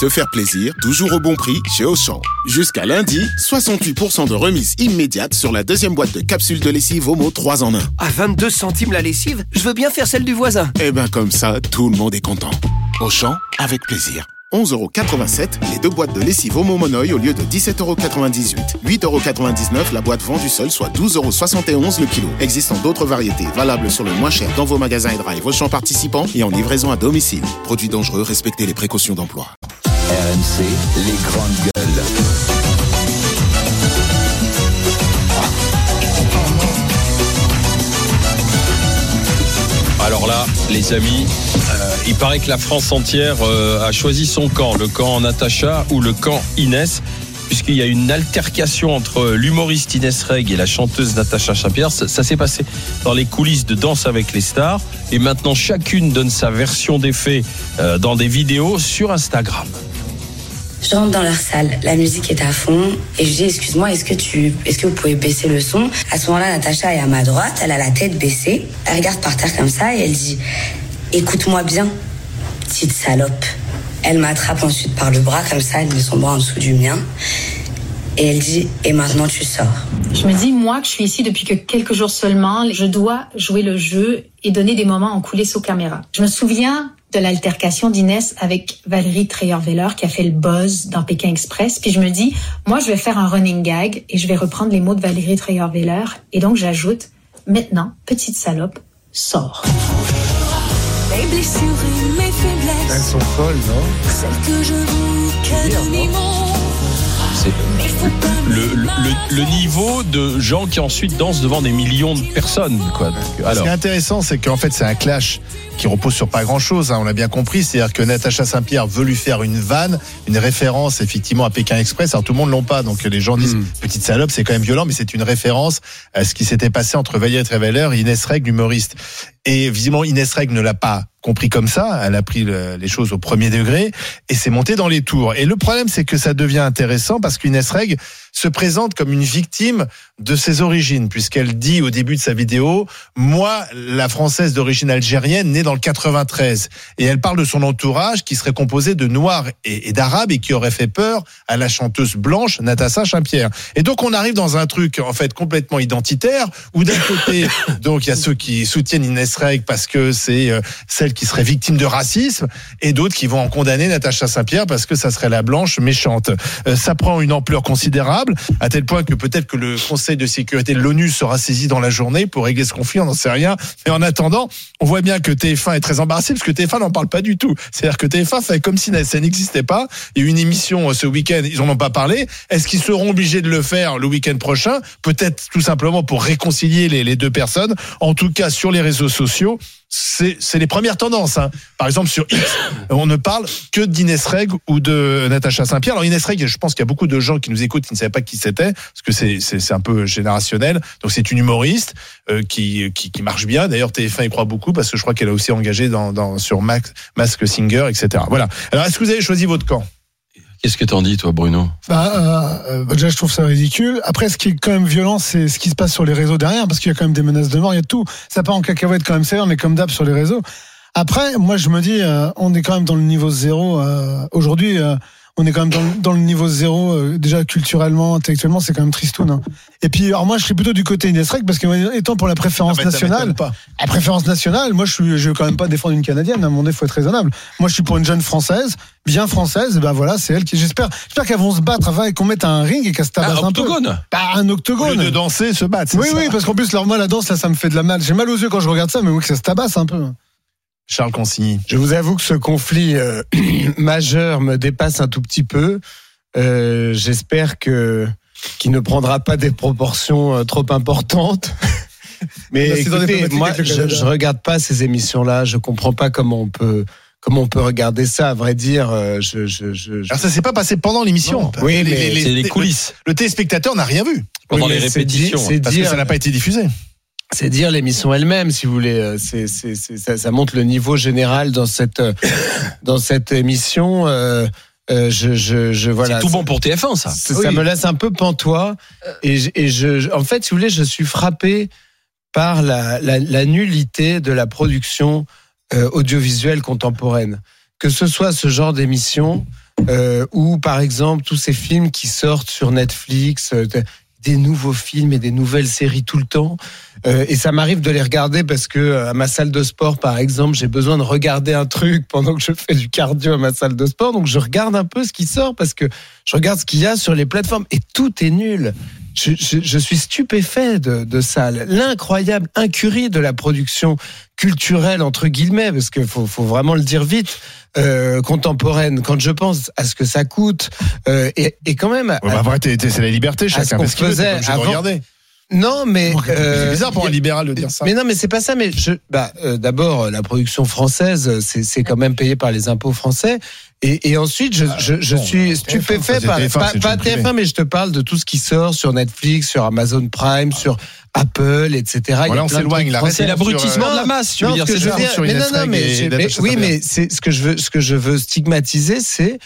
Se faire plaisir, toujours au bon prix chez Auchan. Jusqu'à lundi, 68% de remise immédiate sur la deuxième boîte de capsules de lessive Omo 3 en 1. À 22 centimes la lessive, je veux bien faire celle du voisin. Eh ben comme ça, tout le monde est content. Auchan, avec plaisir. 11,87€ les 2 boîtes de lessive Omo Monoï au lieu de 17,98€. 8,99€ la boîte vendue seule, soit 12,71€ le kilo. Existant d'autres variétés valables sur le moins cher dans vos magasins et drive Auchan participants et en livraison à domicile. Produits dangereux, respectez les précautions d'emploi. RMC, les grandes gueules. Alors là, les amis, il paraît que la France entière a choisi son camp, le camp Natacha ou le camp Inès, puisqu'il y a une altercation entre l'humoriste Inès Reg et la chanteuse Natacha Saint-Pierre. Ça s'est passé dans les coulisses de Danse avec les stars, et maintenant chacune donne sa version des faits dans des vidéos sur Instagram. Je rentre dans leur salle, la musique est à fond et je dis excuse-moi, est-ce que vous pouvez baisser le son? À ce moment-là, Natacha est à ma droite, elle a la tête baissée, elle regarde par terre comme ça et elle dit écoute-moi bien, petite salope. Elle m'attrape ensuite par le bras comme ça, elle met son bras en dessous du mien et elle dit et maintenant tu sors. Je me dis moi que je suis ici depuis que quelques jours seulement, je dois jouer le jeu et donner des moments en coulisses aux caméras. Je me souviens de l'altercation d'Inès avec Valérie Trierweiler qui a fait le buzz dans Pékin Express. Puis je me dis, moi, je vais faire un running gag et je vais reprendre les mots de Valérie Trierweiler. Et donc, j'ajoute, maintenant, petite salope, sors. Mes blessures et mes faiblesses. Elles sont folles, non? Celles que je vis anonymement. C'est le niveau de gens qui ensuite dansent devant des millions de personnes, quoi. Alors, ce qui est intéressant, c'est qu'en fait, c'est un clash qui repose sur pas grand-chose, hein, on l'a bien compris. C'est-à-dire que Natacha Saint-Pierre veut lui faire une vanne, une référence effectivement à Pékin Express. Alors tout le monde l'ont pas, donc les gens disent petite salope, c'est quand même violent, mais c'est une référence à ce qui s'était passé entre Valérie Trierweiler et Inès Reg, l'humoriste. Et visiblement, Inès Reg ne l'a pas compris comme ça. Elle a pris les choses au premier degré et s'est montée dans les tours. Et le problème, c'est que ça devient intéressant parce qu'Inès Reg se présente comme une victime de ses origines, puisqu'elle dit au début de sa vidéo, moi, la Française d'origine algérienne, née dans le 93. Et elle parle de son entourage qui serait composé de Noirs et d'Arabes et qui aurait fait peur à la chanteuse blanche Natacha Saint-Pierre. Et donc, on arrive dans un truc, en fait, complètement identitaire, où d'un côté, donc, il y a ceux qui soutiennent Inès Reg parce que c'est celle qui serait victime de racisme, et d'autres qui vont en condamner Natacha Saint-Pierre parce que ça serait la blanche méchante. Ça prend une ampleur considérable, à tel point que peut-être que le Conseil de sécurité de l'ONU sera saisi dans la journée pour régler ce conflit, on n'en sait rien. Mais en attendant, on voit bien que TF1 est très embarrassé, parce que TF1 n'en parle pas du tout. C'est-à-dire que TF1 fait comme si ça n'existait pas. Il y a eu une émission ce week-end, ils n'en ont pas parlé. Est-ce qu'ils seront obligés de le faire le week-end prochain? Peut-être tout simplement pour réconcilier les deux personnes. En tout cas, sur les réseaux sociaux, c'est les premières tendances, hein. Par exemple, sur X, on ne parle que d'Inès Reg ou de Natacha Saint-Pierre. Alors Inès Reg, je pense qu'il y a beaucoup de gens qui nous écoutent qui ne savaient pas qui c'était, parce que c'est un peu générationnel. Donc c'est une humoriste qui marche bien. D'ailleurs, TF1 y croit beaucoup, parce que je crois qu'elle a aussi engagé sur Mask Singer, etc. Voilà. Alors, est-ce que vous avez choisi votre camp? Qu'est-ce que t'en dis, toi, Bruno? Déjà, je trouve ça ridicule. Après, ce qui est quand même violent, c'est ce qui se passe sur les réseaux derrière, parce qu'il y a quand même des menaces de mort, il y a tout. Ça part en cacahuète quand même, c'est vrai, mais comme d'hab sur les réseaux. Après, moi, je me dis, on est quand même dans le niveau zéro. Aujourd'hui, on est quand même dans le niveau zéro, déjà culturellement, intellectuellement, c'est quand même tristoun, hein. Et puis, alors moi, je suis plutôt du côté Inès Reg, parce que étant pour la préférence nationale, la préférence nationale, moi, je veux quand même pas défendre une Canadienne, à un moment donné, faut être raisonnable. Moi, je suis pour une jeune Française, bien française, ben voilà, c'est elle qui, j'espère qu'elles vont se battre avant et qu'on mette un ring et qu'elles se tabassent un peu. Un octogone. Au lieu de danser, se battre. Oui, parce qu'en plus, alors moi, la danse, là, ça me fait de la mal. J'ai mal aux yeux quand je regarde ça, mais oui, que ça se tabasse un peu. Charles Consigny. Je vous avoue que ce conflit majeur me dépasse un tout petit peu. J'espère qu'il ne prendra pas des proportions trop importantes. Mais écoutez, moi, je regarde pas ces émissions-là. Je comprends pas comment on peut regarder ça. À vrai dire, Alors ça s'est pas passé pendant l'émission. Oui, mais c'est les coulisses. Le téléspectateur n'a rien vu pendant les répétitions, parce que ça n'a pas été diffusé. C'est dire l'émission elle-même, si vous voulez. Ça montre le niveau général dans cette émission. Voilà. C'est tout bon pour TF1, ça. Ça me laisse un peu pantois. En fait, si vous voulez, je suis frappé par la nullité de la production audiovisuelle contemporaine. Que ce soit ce genre d'émission, ou par exemple tous ces films qui sortent sur Netflix, des nouveaux films et des nouvelles séries tout le temps. Et ça m'arrive de les regarder parce que à ma salle de sport, par exemple, j'ai besoin de regarder un truc pendant que je fais du cardio à ma salle de sport. Donc je regarde un peu ce qui sort parce que je regarde ce qu'il y a sur les plateformes et tout est nul. Je suis stupéfait de ça. L'incroyable incurie de la production culturelle, entre guillemets, parce qu'il faut vraiment le dire vite, contemporaine. Quand je pense à ce que ça coûte, et quand même... Après, c'est la liberté, chacun fait ce qu'il veut, t'es pas obligé de regarder. Non, mais c'est bizarre pour un libéral de dire ça. Mais non, mais c'est pas ça. Mais d'abord, la production française, c'est quand même payé par les impôts français. Et ensuite, je suis stupéfait par pas TF1, mais je te parle de tout ce qui sort sur Netflix, sur Amazon Prime, sur Apple, etc. Voilà, on s'éloigne. C'est l'abrutissement de la masse. Tu veux dire, c'est ça. Mais c'est ce que je veux stigmatiser, c'est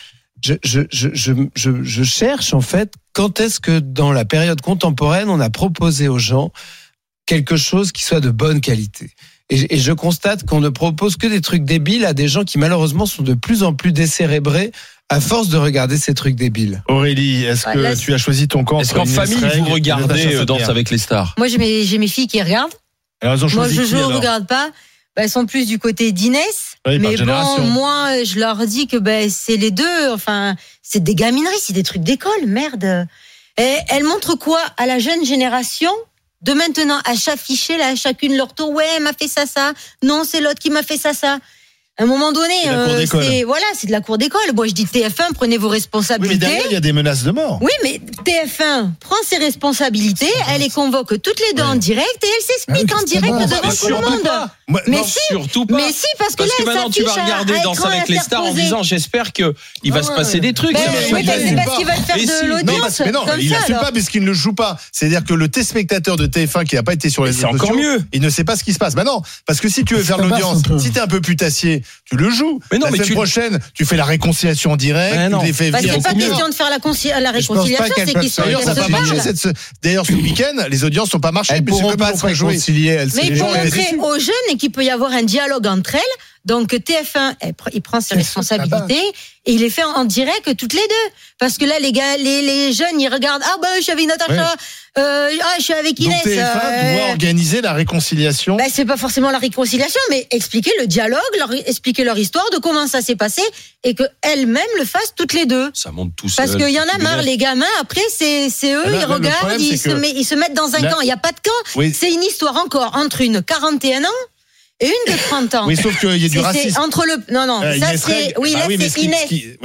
je cherche en fait quand est-ce que dans la période contemporaine on a proposé aux gens quelque chose qui soit de bonne qualité. Et je constate qu'on ne propose que des trucs débiles à des gens qui malheureusement sont de plus en plus décérébrés à force de regarder ces trucs débiles. Aurélie, est-ce que tu as choisi ton camp? Est-ce qu'en famille vous regardez Danse avec les stars? Moi j'ai mes filles qui regardent. Moi je ne regarde pas. Elles sont plus du côté d'Inès. Oui, mais bon, moi, je leur dis que c'est les deux. Enfin, c'est des gamineries, c'est des trucs d'école, merde. Et elles montrent quoi à la jeune génération de maintenant à s'afficher là, chacune leur tour. Ouais, m'a fait ça. Non, c'est l'autre qui m'a fait ça. À un moment donné, c'est de la cour d'école. Moi, je dis TF1, prenez vos responsabilités. Oui, mais derrière, il y a des menaces de mort. Oui, mais TF1 prend ses responsabilités, elle les convoque toutes les deux en direct et elle s'explique en direct devant tout le monde. Mais si, parce que là, que maintenant tu vas regarder Danse avec les stars en disant j'espère que il va se passer des trucs. Oui, c'est parce qu'il va faire de l'audience. Mais non, il n'assume pas parce qu'il ne le joue pas. C'est-à-dire que le téléspectateur de TF1 qui n'a pas été sur les réseaux sociaux, encore mieux. Il ne sait pas ce qui se passe. Bah non, parce que si tu veux faire de l'audience, si t'es un peu putassier, tu le joues. Mais non, la semaine prochaine, tu fais la réconciliation en direct. Tu les fais c'est pas question de faire la réconciliation, c'est question de ça va marcher. D'ailleurs, ce week-end, les audiences n'ont pas marché. Elles pourront pas se réconcilier. Mais il faut montrer aux jeunes et qu'il peut y avoir un dialogue entre elles. Donc TF1, il prend ses responsabilités et il les fait en direct toutes les deux. Parce que là, les gars, les jeunes, ils regardent. Ah je suis avec Natacha. Je suis avec Inès. Donc TF1 doit organiser la réconciliation. C'est pas forcément la réconciliation, mais expliquer le dialogue, expliquer leur histoire, de comment ça s'est passé, et que elles-mêmes le fassent toutes les deux. Ça monte tout seul. Parce qu'il y en a marre, les gamins. Après, c'est eux, ils regardent, ils se mettent dans un camp. Il y a pas de camp. Oui. C'est une histoire encore entre une 41 ans. Et une de 30 ans. Oui, sauf qu'il y a du racisme. C'est entre le... Non, ça c'est... Oui, là c'est Inès.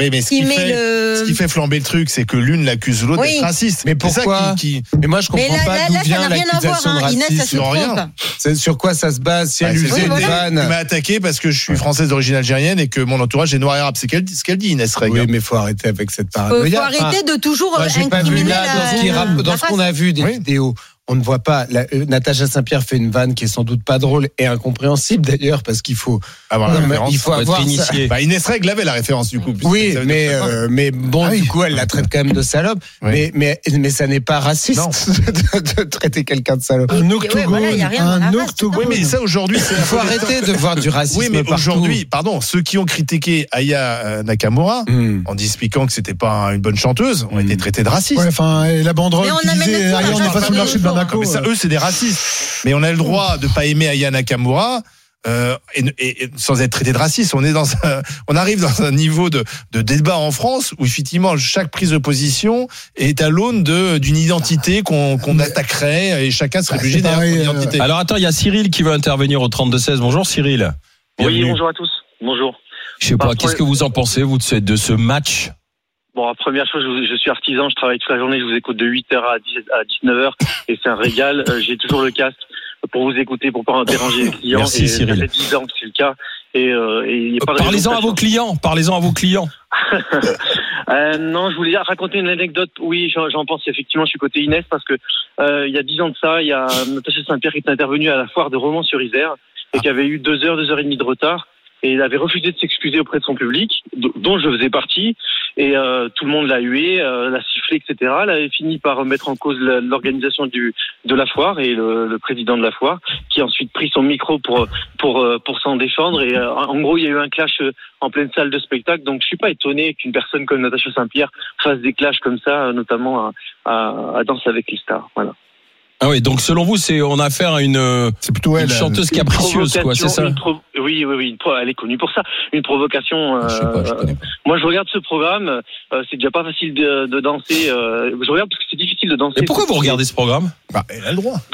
Ce qui fait flamber le truc, c'est que l'une l'accuse l'autre d'être raciste. Mais pourquoi Mais moi, je comprends pas d'où vient l'accusation de racisme. Sur rien. Sur quoi ça se base? Si elle usait une vanne. Elle m'a attaqué parce que je suis française d'origine algérienne et que mon entourage est noir et arabe. C'est ce qu'elle dit, Inès Reg. Oui, mais faut arrêter avec cette paranoïa. Faut arrêter de toujours incriminer dans ce qu'on a vu des vidéos. On ne voit pas. Natacha Saint-Pierre fait une vanne qui est sans doute pas drôle et incompréhensible d'ailleurs parce qu'il faut avoir la référence. Il faut avoir initié. Inès Reg avait la référence du coup. Oui, mais bon, du coup, elle la traite quand même de salope. Oui. Mais ça n'est pas raciste de traiter quelqu'un de salope. Un octogone. Oui, mais ça aujourd'hui, il faut arrêter de voir du racisme. Oui, mais aujourd'hui, ceux qui ont critiqué Aya Nakamura en expliquant que c'était pas une bonne chanteuse, ont été traités de racistes. Ouais, enfin, la banderole qui disait Aya, on n'est pas sur le marché de mais ça, eux, c'est des racistes. Mais on a le droit de pas aimer Aya Nakamura et sans être traité de raciste. On arrive dans un niveau de débat en France où effectivement chaque prise de position est à l'aune d'une identité qu'on attaquerait et chacun serait obligé derrière son identité. Alors attends, il y a Cyril qui veut intervenir au 32-16. Bonjour Cyril. Bienvenue. Oui, bonjour à tous. Bonjour. Je sais pas, qu'est-ce que vous en pensez vous de ce match? Bon, première chose, je suis artisan, je travaille toute la journée, je vous écoute de 8h à 19h et c'est un régal. J'ai toujours le casque pour vous écouter, pour pas déranger les clients. Merci Cyril. Ça fait 10 ans que c'est le cas et il y a pas Parlez-en à vos clients. Non, je voulais raconter une anecdote. Oui, j'en pense effectivement, je suis côté Inès parce que il y a 10 ans de ça, il y a Natacha Saint-Pierre qui est intervenue à la foire de Romans-sur-Isère et qui avait eu 2h30 de retard. et il avait refusé de s'excuser auprès de son public, dont je faisais partie, et tout le monde l'a hué, l'a sifflé, etc. Elle avait fini par mettre en cause l'organisation de la foire et le président de la foire, qui a ensuite pris son micro pour s'en défendre, et en gros il y a eu un clash en pleine salle de spectacle, donc je suis pas étonné qu'une personne comme Natacha Saint-Pierre fasse des clashs comme ça, notamment à Danse avec les stars. Voilà. Ah oui, donc selon vous, on a affaire à une chanteuse capricieuse, quoi, c'est ça? Oui, elle est connue pour ça. Une provocation. Moi, je regarde ce programme. C'est déjà pas facile de danser. Je regarde parce que c'est difficile de danser. Et pourquoi vous regardez ce programme? Elle a le droit.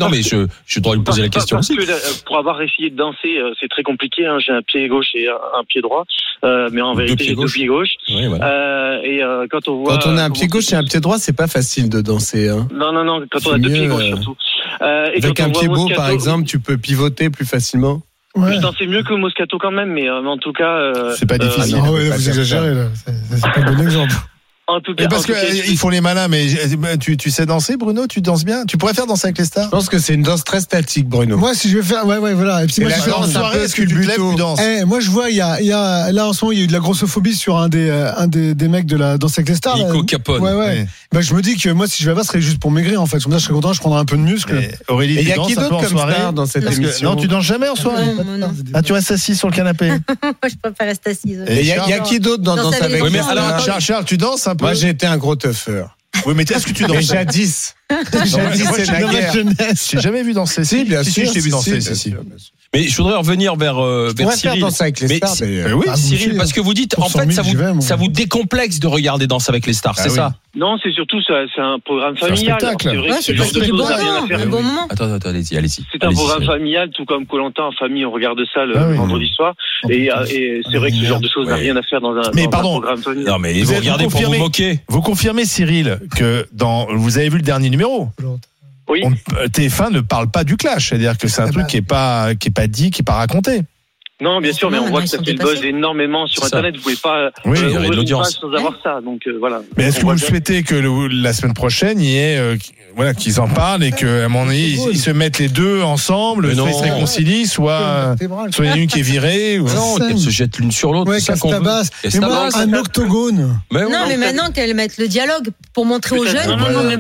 Je dois lui poser la question aussi. Pour avoir essayé de danser, c'est très compliqué. Hein. J'ai un pied gauche et un pied droit, mais en vérité, j'ai 2 pieds gauches. Oui, voilà. Et quand on a un pied gauche et un pied droit, c'est pas facile de danser. Hein. Non. Quand on a 2 pieds gauches surtout. Avec un pied beau, par exemple, tu peux pivoter plus facilement. Ouais. Je dansais mieux que Moscato quand même, mais en tout cas. C'est pas difficile. Non, vous exagérez là. C'est pas un bon exemple. En tout cas, parce qu'ils font les malins, mais tu sais danser, Bruno? Tu danses bien? Tu pourrais faire Danser avec les stars? Je pense que c'est une danse très statique, Bruno. Moi, si je vais faire, ouais, voilà. Et puis, moi, en soirée, est-ce que tu te lèves, tu danses? Moi, je vois, il y a, là, en ce moment, il y a eu de la grossophobie sur un des mecs de la Danse avec les stars. Nico Capone. Ouais. Bah, je me dis que moi, si je vais là-bas, ce serait juste pour maigrir, en fait. Comme ça, je serais content, je prendrais un peu de muscle. Aurélie, il y a qui d'autre comme star dans cette émission? Non, tu danses jamais en soirée? Non. Ah, tu restes assis sur le canapé? Moi, je préfère rester assise. Et il y a qui d'autre dans Danse avec les stars? Alors, Charles, tu danses un peu? Moi, j'ai été un gros tuffeur. Oui, mais est-ce que tu danses? Mais jadis, c'est la guerre. J'ai jamais vu danser. Si, bien sûr. Je t'ai vu danser, si. Mais je voudrais revenir vers Cyril. Danser avec les stars. Oui, Cyril, parce que vous dites, en fait, ça vous décomplexe de regarder Danse avec les stars, c'est ça? Non, c'est surtout c'est un programme familial. C'est un spectacle. C'est parce que c'est un bon moment. Attends, allez-y. C'est un programme familial, tout comme Koh-Lanta en famille, on regarde ça le vendredi soir. Et c'est vrai que ce genre de choses n'a rien à faire dans un programme familial. Non, mais vous regardez pour vous moquer. Vous confirmez, Cyril, que vous avez vu le dernier numéro? Oui. TF1 ne parle pas du clash, c'est-à-dire que c'est un truc qui est pas dit, qui est pas raconté. Non, bien sûr, mais on voit que ça fait le buzz énormément sur Internet. Vous pouvez pas ouvrir une audience sans avoir ça. Donc voilà. Mais est-ce que vous souhaitez que la semaine prochaine, il y ait qu'ils en parlent et qu'à un moment donné, ils se mettent les deux ensemble, soit ils se réconcilient, soit il y en a une qui est virée. Non, qu'elles se jettent l'une sur l'autre. Ouais, qu'elles se tabassent. Mais moi, un octogone. Non, mais maintenant qu'elles mettent le dialogue pour montrer aux jeunes,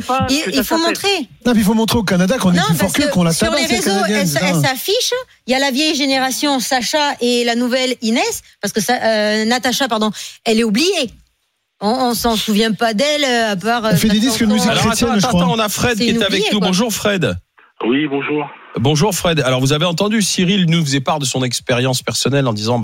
il faut montrer. Non, mais il faut montrer au Canada qu'on est plus fort qu'eux, qu'on la tabasse. Sur les réseaux, elle s'affiche. Il y a la vieille génération, Sacha, et la nouvelle Inès, parce que Natacha, elle est oubliée. On s'en souvient pas d'elle, à part. On fait des disques de musique chrétienne, je crois. Attends, on a Fred qui est avec nous. Bonjour Fred. Oui, bonjour. Bonjour Fred. Alors vous avez entendu, Cyril nous faisait part de son expérience personnelle en disant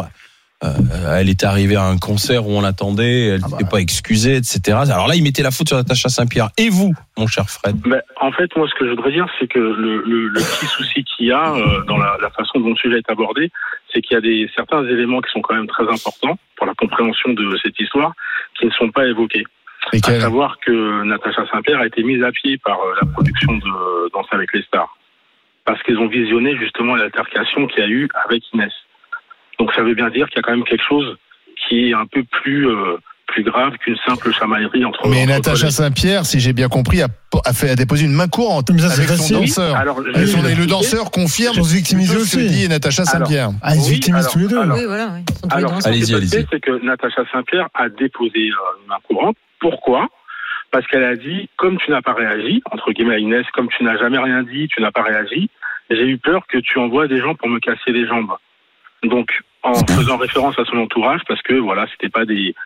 elle était arrivée à un concert où on l'attendait, elle n'était pas excusée, etc. Alors là, il mettait la faute sur Natacha Saint-Pierre. Et vous, mon cher Fred? En fait, moi, ce que je voudrais dire, c'est que le petit souci qu'il y a dans la façon dont le sujet est abordé, c'est qu'il y a certains éléments qui sont quand même très importants pour la compréhension de cette histoire qui ne sont pas évoqués. À savoir que Natacha Saint-Pierre a été mise à pied par la production de Danse avec les stars. Parce qu'ils ont visionné justement l'altercation qu'il y a eu avec Inès. Donc ça veut bien dire qu'il y a quand même quelque chose qui est un peu plus grave qu'une simple chamaillerie entre. Mais Natacha Saint-Pierre, si j'ai bien compris, a déposé une main courante avec son danseur. Et le danseur confirme ce que dit Natacha Saint-Pierre. Ils se victimisent tous les deux. Oui, voilà. Alors, ce qui s'est passé, c'est que Natacha Saint-Pierre a déposé une main courante. Pourquoi ? Parce qu'elle a dit, comme tu n'as pas réagi, entre guillemets à Inès, comme tu n'as jamais rien dit, tu n'as pas réagi, j'ai eu peur que tu envoies des gens pour me casser les jambes. Donc, en faisant référence à son entourage, parce que voilà, c'était pas des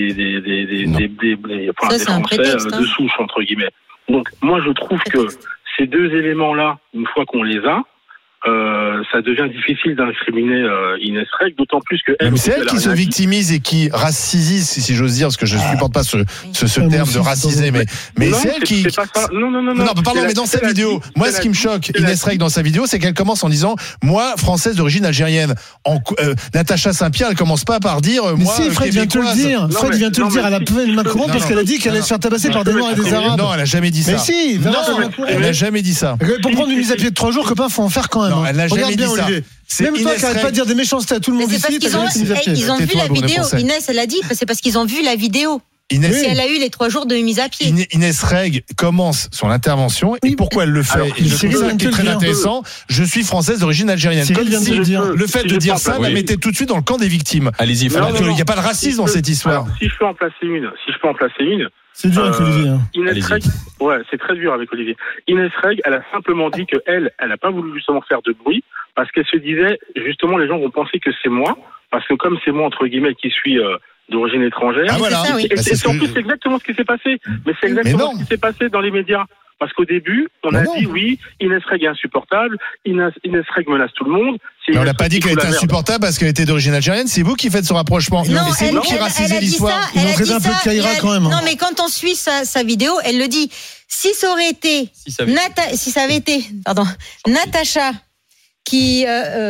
Français de souche, entre guillemets. Donc, moi, je trouve que ces deux éléments-là, une fois qu'on les a, ça devient difficile d'incriminer Inès Reg, d'autant plus que elle. Mais c'est elle qui se victimise et qui racise, si j'ose dire, parce que je ne supporte pas ce terme de raciser, mais c'est elle qui. Non, pardon, mais dans sa vidéo, moi, ce qui me choque, Inès Reg dans sa vidéo, c'est qu'elle commence en disant, moi, française d'origine algérienne. Natacha Saint-Pierre, elle commence pas par dire, moi. Mais si, Fred vient te le dire. Fred vient te le dire. Elle a fait une main courante parce qu'elle a dit qu'elle allait se faire tabasser par des Noirs et des Arabes. Non, elle a jamais dit ça. Mais si, elle n'a jamais dit ça. Pour prendre une mise à pied de 3 jours, copain, faut en faire quand même. Non, elle n'a jamais dit ça. Même toi qui n'arrête pas de dire des méchancetés à tout le monde ici, ils ont vu la vidéo. Inès, elle a dit, c'est parce qu'ils ont vu la vidéo. Inès, si elle a eu les 3 jours de mise à pied. Inès Reg commence son intervention et pourquoi elle le fait? Alors, et je Cyril trouve ça vient qui est de très le dire. intéressant. Je suis française d'origine algérienne. Cyril Comme vient de si le dire. le fait de dire ça la mettait tout de suite dans le camp des victimes. Allez-y, Alors Fred. qu'il n'y a pas de racisme dans cette histoire. Alors, si je peux en placer une. C'est dur avec Olivier. Hein. Inès Reg, ouais, c'est très dur avec Olivier. Inès Reg, elle a simplement dit qu'elle n'a pas voulu justement faire de bruit parce qu'elle se disait, justement, les gens vont penser que c'est moi, parce que comme c'est moi, entre guillemets, qui suis d'origine étrangère. Ah voilà. ça, oui. Et en plus, c'est exactement ce qui s'est passé. Mais c'est exactement ce qui s'est passé dans les médias. Parce qu'au début, on a dit oui, Inès Reg est insupportable, Inès Reg menace tout le monde. Mais on n'a pas dit qu'elle était insupportable parce qu'elle était d'origine algérienne. C'est vous qui faites ce rapprochement. Non, et c'est vous qui racisez l'histoire. Ils ont traité un peu de Kaira quand même. Non, mais quand on suit sa vidéo, elle le dit. Si ça avait été Natacha qui,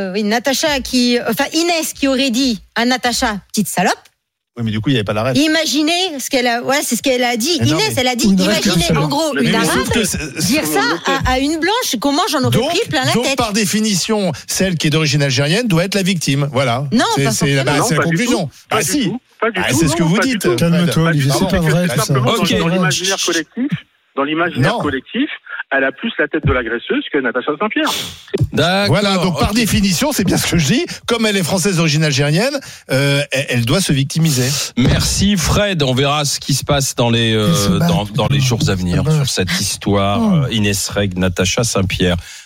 Inès qui aurait dit à Natacha, petite salope. Oui, mais du coup, il n'y avait pas l'arrêt. Imaginez ce qu'elle a, c'est ce qu'elle a dit. Mais non, Inès, mais- elle a dit, Ou une imaginez reste en gros Mais une sauf arabe que dire ça à une blanche, comment j'en aurais pris plein la donc, tête. par définition, celle qui est d'origine algérienne doit être la victime. Voilà. Non, c'est pas c'est la, forcément. c'est la Non, pas du conclusion. tout. Pas Ah du si. tout. Pas du Ah, tout. c'est ce que Non, vous pas du dites. tout. Calme-toi, Olivier, c'est pas vrai. C'est tout ça. simplement Ok. dans l'imaginaire collectif. Dans l'imaginaire Non. collectif, elle a plus la tête de l'agresseuse que Natacha Saint-Pierre. D'accord. Voilà, donc par ok. définition, c'est bien ce que je dis. Comme elle est française d'origine algérienne, elle doit se victimiser. Merci Fred, on verra ce qui se passe dans les Ils se battent. dans les jours à venir Ils se battent. sur cette histoire Inès Reg, Natacha Saint-Pierre.